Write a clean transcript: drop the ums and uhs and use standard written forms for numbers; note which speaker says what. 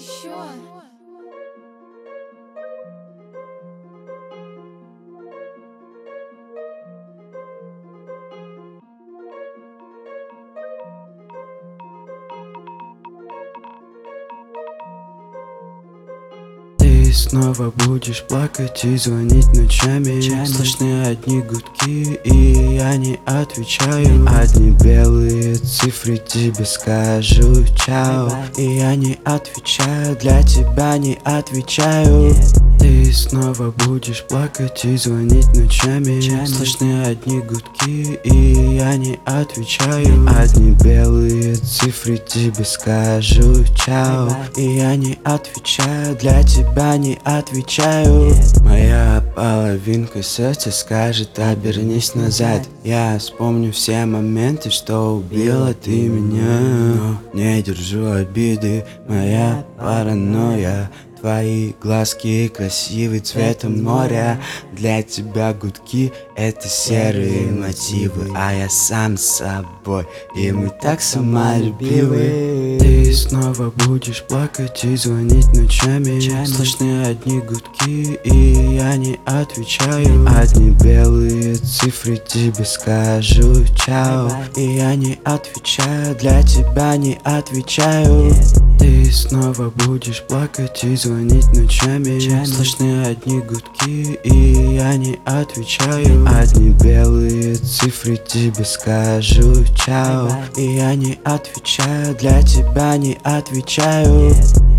Speaker 1: еще.
Speaker 2: Ты снова будешь плакать и звонить ночами. Слышны одни гудки, и я не отвечаю. Одни белые цифры, тебе скажу чао. И я не отвечаю, для тебя не отвечаю. Ты снова будешь плакать и звонить ночами. Слышны одни гудки, и я не отвечаю. Одни белые цифры, тебе скажу чао. И я не отвечаю, для тебя не отвечаю. Моя половинка сердца скажет: обернись назад. Я вспомню все моменты, что убила ты меня. Но не держу обиды, моя паранойя. Твои глазки красивы цветом моря. Для тебя гудки — это серые мотивы. А я сам с собой, и мы так самолюбивы. Ты снова будешь плакать и звонить ночами. Слышны одни гудки, и я не отвечаю. Одни белые цифры, тебе скажу чао. И я не отвечаю, для тебя не отвечаю. Ты снова будешь плакать и звонить ночами. Слышны одни гудки, и я не отвечаю. Одни белые цифры, тебе скажу чао. И я не отвечаю, для тебя не отвечаю.